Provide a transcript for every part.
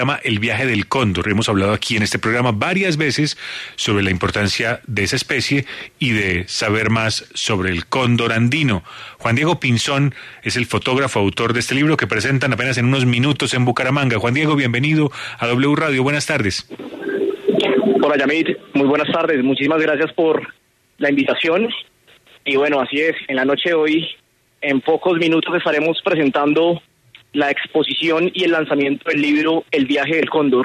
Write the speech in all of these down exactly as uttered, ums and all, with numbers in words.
llama El viaje del cóndor. Hemos hablado aquí en este programa varias veces sobre la importancia de esa especie y de saber más sobre el cóndor andino. Juan Diego Pinzón es el fotógrafo autor de este libro que presentan apenas en unos minutos en Bucaramanga. Juan Diego, bienvenido a W Radio. Buenas tardes. Hola, Yamit. Muy buenas tardes. Muchísimas gracias por la invitación. Y bueno, así es. En la noche de hoy, en pocos minutos estaremos presentando la exposición y el lanzamiento del libro El viaje del cóndor.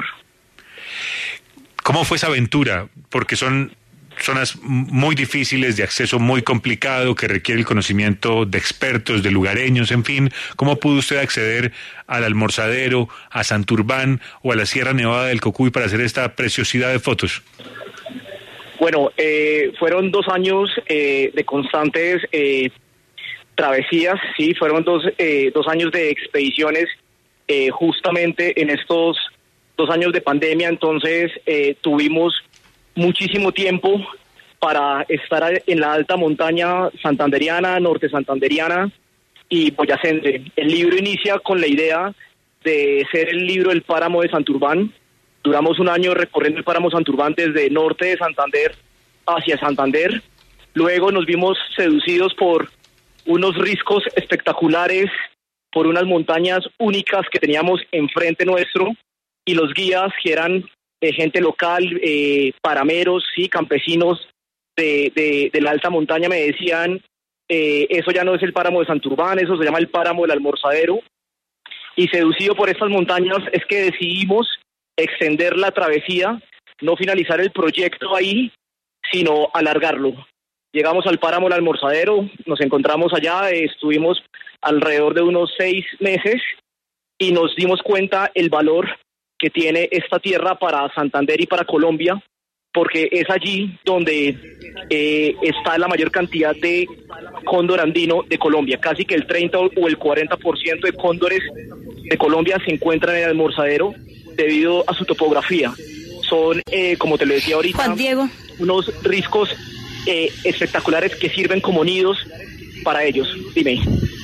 ¿Cómo fue esa aventura? Porque son zonas muy difíciles, de acceso muy complicado, que requiere el conocimiento de expertos, de lugareños, en fin. ¿Cómo pudo usted acceder al Almorzadero, a Santurbán o a la Sierra Nevada del Cocuy para hacer esta preciosidad de fotos? Bueno, eh, fueron dos años eh, de constantes eh, travesías, sí, fueron dos, eh, dos años de expediciones eh, justamente en estos dos años de pandemia. Entonces eh, tuvimos muchísimo tiempo para estar en la alta montaña santanderiana, norte santanderiana y boyacense. El libro inicia con la idea de ser el libro del páramo de Santurbán. Duramos un año recorriendo el páramo Santurbán desde norte de Santander hacia Santander. Luego nos vimos seducidos por unos riscos espectaculares, por unas montañas únicas que teníamos enfrente nuestro, y los guías, que eran eh, gente local, eh, parameros, sí, campesinos de, de, de la alta montaña, me decían, eh, eso ya no es el páramo de Santurbán, eso se llama el páramo del Almorzadero. Y seducido por estas montañas es que decidimos extender la travesía, no finalizar el proyecto ahí, sino alargarlo. Llegamos al páramo del Almorzadero, nos encontramos allá, eh, estuvimos alrededor de unos seis meses y nos dimos cuenta el valor que tiene esta tierra para Santander y para Colombia, porque es allí donde eh, está la mayor cantidad de cóndor andino de Colombia. Casi que el treinta o el cuarenta por ciento de cóndores de Colombia se encuentran en el Almorzadero debido a su topografía. Son, eh, como te lo decía ahorita, Juan Diego, unos riscos Eh, espectaculares que sirven como nidos para ellos. Dime.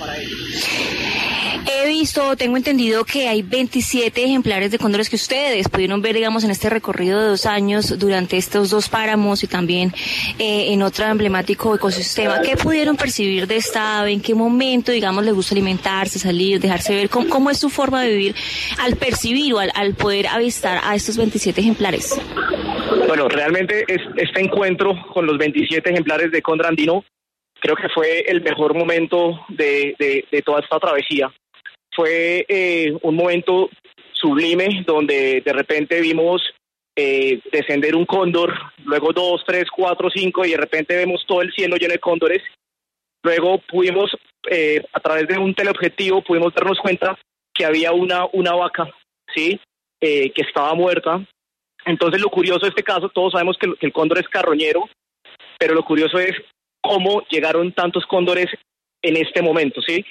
He visto, tengo entendido que hay veintisiete ejemplares de cóndores que ustedes pudieron ver, digamos, en este recorrido de dos años durante estos dos páramos y también eh, en otro emblemático ecosistema. ¿Qué pudieron percibir de esta ave? ¿En qué momento, digamos, les gusta alimentarse, salir, dejarse ver? ¿Cómo, cómo es su forma de vivir al percibir o al, al poder avistar a estos veintisiete ejemplares? Bueno, realmente es, este encuentro con los veintisiete ejemplares de cóndor andino creo que fue el mejor momento de, de, de toda esta travesía. Fue eh, un momento sublime donde de repente vimos eh, descender un cóndor, luego dos, tres, cuatro, cinco, y de repente vemos todo el cielo lleno de cóndores. Luego pudimos, eh, a través de un teleobjetivo, pudimos darnos cuenta que había una, una vaca, ¿sí? Eh, que estaba muerta. Entonces lo curioso de este caso, todos sabemos que, que el cóndor es carroñero, pero lo curioso es cómo llegaron tantos cóndores en este momento, ¿sí?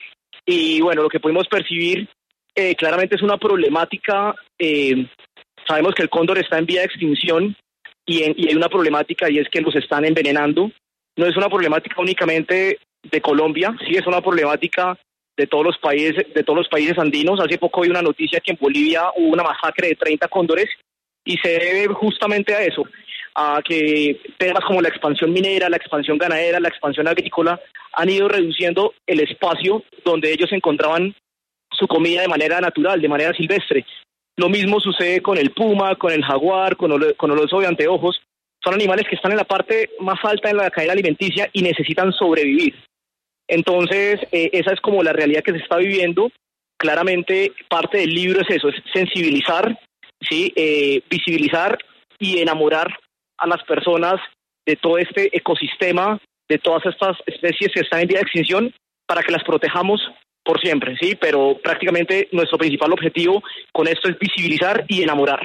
Y bueno, lo que pudimos percibir eh, claramente es una problemática. Eh, sabemos que el cóndor está en vía de extinción y, en, y hay una problemática, y es que los están envenenando. No es una problemática únicamente de Colombia, sí es una problemática de todos los países, de todos los países andinos. Hace poco vi una noticia que en Bolivia hubo una masacre de treinta cóndores, y se debe justamente a eso, a que temas como la expansión minera, la expansión ganadera, la expansión agrícola han ido reduciendo el espacio donde ellos encontraban su comida de manera natural, de manera silvestre. Lo mismo sucede con el puma, con el jaguar, con el, con el oso de anteojos. Son animales que están en la parte más alta en la cadena alimenticia y necesitan sobrevivir. Entonces, eh, esa es como la realidad que se está viviendo. Claramente, parte del libro es eso, es sensibilizar, ¿sí? eh, visibilizar y enamorar a las personas de todo este ecosistema, de todas estas especies que están en vía de extinción, para que las protejamos por siempre, ¿sí? Pero prácticamente nuestro principal objetivo con esto es visibilizar y enamorar.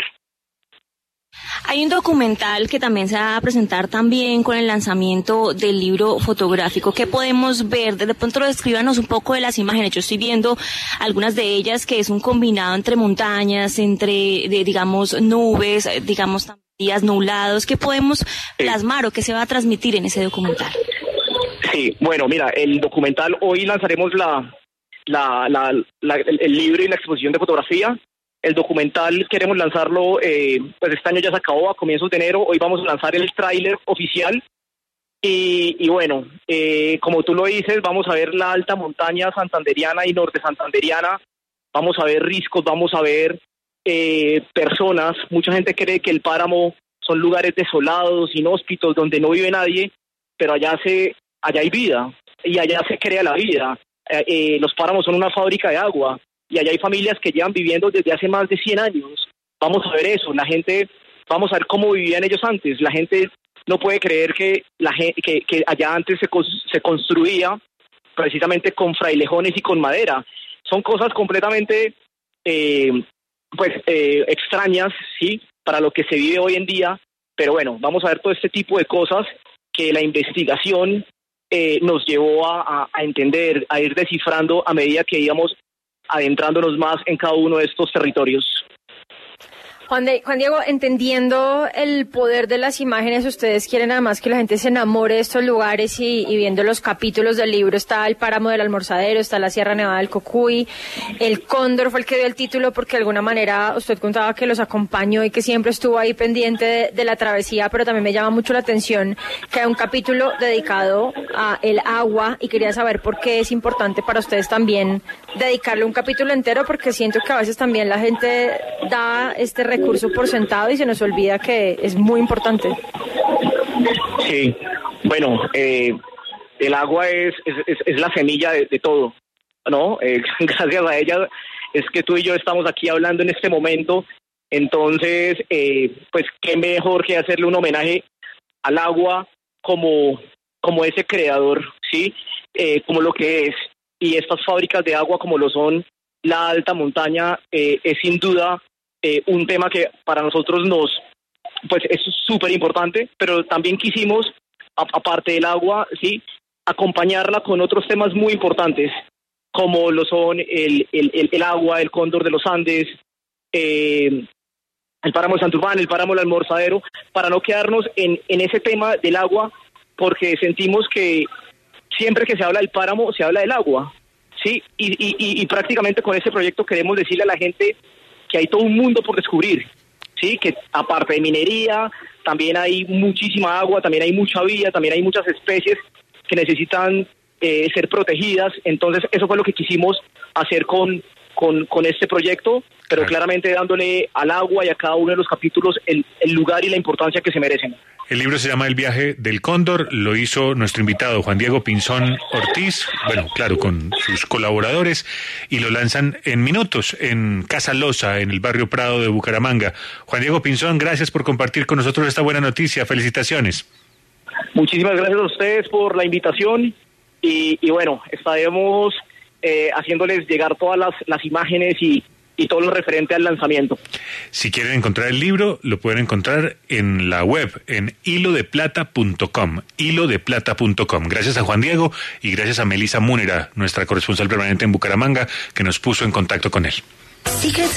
Hay un documental que también se va a presentar también con el lanzamiento del libro fotográfico. ¿Qué podemos ver? De pronto descríbanos un poco de las imágenes. Yo estoy viendo algunas de ellas que es un combinado entre montañas, entre, de, digamos, nubes, digamos, días nublados. ¿Qué podemos plasmar o qué se va a transmitir en ese documental? Sí, bueno, mira, el documental, hoy lanzaremos la, la, la, la el, el libro y la exposición de fotografía. El documental queremos lanzarlo, eh, pues este año ya se acabó, a comienzos de enero. Hoy vamos a lanzar el tráiler oficial. Y, y bueno, eh, como tú lo dices, vamos a ver la alta montaña santanderiana y norte santanderiana. Vamos a ver riscos, vamos a ver eh, personas. Mucha gente cree que el páramo son lugares desolados, inhóspitos, donde no vive nadie, pero allá se, allá hay vida y allá se crea la vida. Eh, eh, los páramos son una fábrica de agua y allá hay familias que llevan viviendo desde hace más de cien años. Vamos a ver eso, la gente, vamos a ver cómo vivían ellos antes. La gente no puede creer que la gente, que, que allá antes se, se construía precisamente con frailejones y con madera. Son cosas completamente eh, pues eh, extrañas, sí, para lo que se vive hoy en día. Pero bueno, vamos a ver todo este tipo de cosas que la investigación eh, nos llevó a, a, a entender, a ir descifrando a medida que íbamos adentrándonos más en cada uno de estos territorios. Juan, de, Juan Diego, entendiendo el poder de las imágenes, ustedes quieren además que la gente se enamore de estos lugares y, y viendo los capítulos del libro, está el Páramo del Almorzadero, está la Sierra Nevada del Cocuy, el Cóndor fue el que dio el título porque de alguna manera usted contaba que los acompañó y que siempre estuvo ahí pendiente de, de la travesía, pero también me llama mucho la atención que hay un capítulo dedicado a el agua y quería saber por qué es importante para ustedes también dedicarle un capítulo entero, porque siento que a veces también la gente da este recurso por sentado y se nos olvida que es muy importante. Sí, bueno, eh, el agua es, es, es la semilla de, de todo, ¿no? Eh, gracias a ella es que tú y yo estamos aquí hablando en este momento. Entonces, eh, pues qué mejor que hacerle un homenaje al agua como, como ese creador, ¿sí? Eh, como lo que es. Y estas fábricas de agua como lo son la alta montaña eh, es sin duda Eh, un tema que para nosotros nos, pues es súper importante, pero también quisimos, a, aparte del agua, sí, acompañarla con otros temas muy importantes, como lo son el, el, el, el agua, el cóndor de los Andes, eh, el páramo de Santurbán, el páramo del Almorzadero, para no quedarnos en, en ese tema del agua, porque sentimos que siempre que se habla del páramo, se habla del agua, sí, y, y, y, y prácticamente con ese proyecto queremos decirle a la gente que hay todo un mundo por descubrir, sí, que aparte de minería, también hay muchísima agua, también hay mucha vida, también hay muchas especies que necesitan eh, ser protegidas. Entonces eso fue lo que quisimos hacer con, con, con este proyecto, pero claro, claramente dándole al agua y a cada uno de los capítulos el, el lugar y la importancia que se merecen. El libro se llama El viaje del cóndor, lo hizo nuestro invitado Juan Diego Pinzón Ortiz, bueno, claro, con sus colaboradores, y lo lanzan en minutos en Casa Loza, en el barrio Prado de Bucaramanga. Juan Diego Pinzón, gracias por compartir con nosotros esta buena noticia, felicitaciones. Muchísimas gracias a ustedes por la invitación y, y bueno, estaremos eh, haciéndoles llegar todas las, las imágenes y y todo lo referente al lanzamiento. Si quieren encontrar el libro, lo pueden encontrar en la web, en hilo de plata punto com, hilo de plata punto com. Gracias a Juan Diego y gracias a Melissa Múnera, nuestra corresponsal permanente en Bucaramanga, que nos puso en contacto con él.